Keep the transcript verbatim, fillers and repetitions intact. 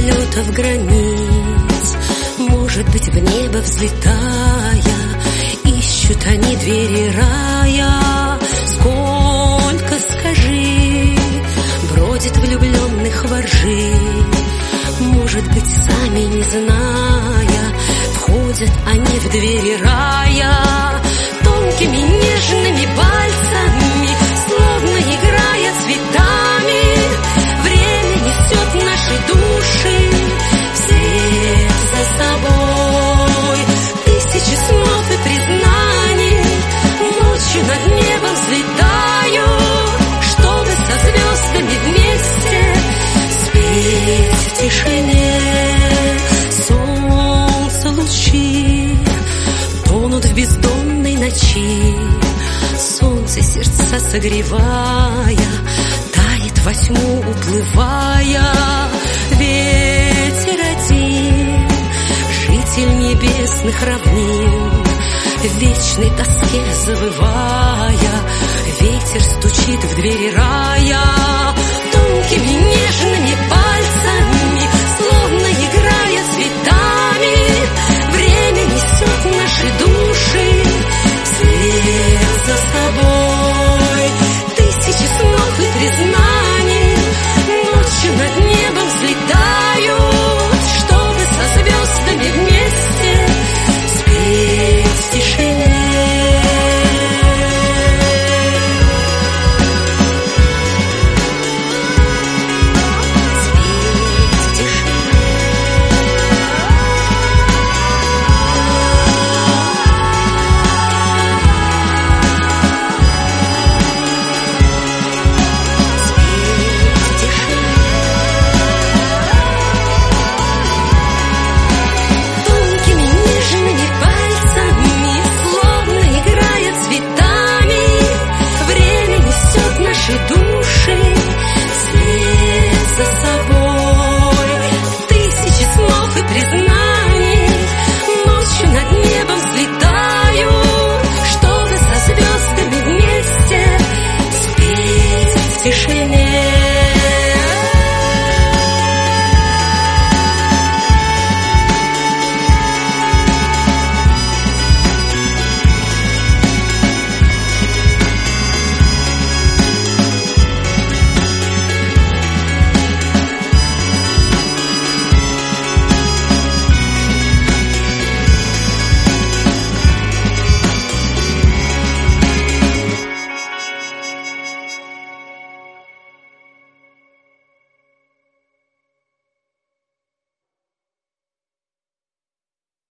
полетов границ, может быть, в небо взлетая, ищут они двери рая. Сколько, скажи, бродит влюбленных во ржи, может быть, сами не зная, входят они в двери рая. Тонкими нежными пальцами, словно играя цветами, время несет наши души вслед за собой. Тысячи снов и признаний ночью над небом взлетаю, чтобы со звездами вместе спеть в тишине. Солнце лучи тонут в бездонной ночи, солнце сердца согревая, тает во тьму уплывая. Ветер один, житель небесных равнин, в вечной тоске завывая, ветер стучит в двери рая. Тонкими нежными пальцами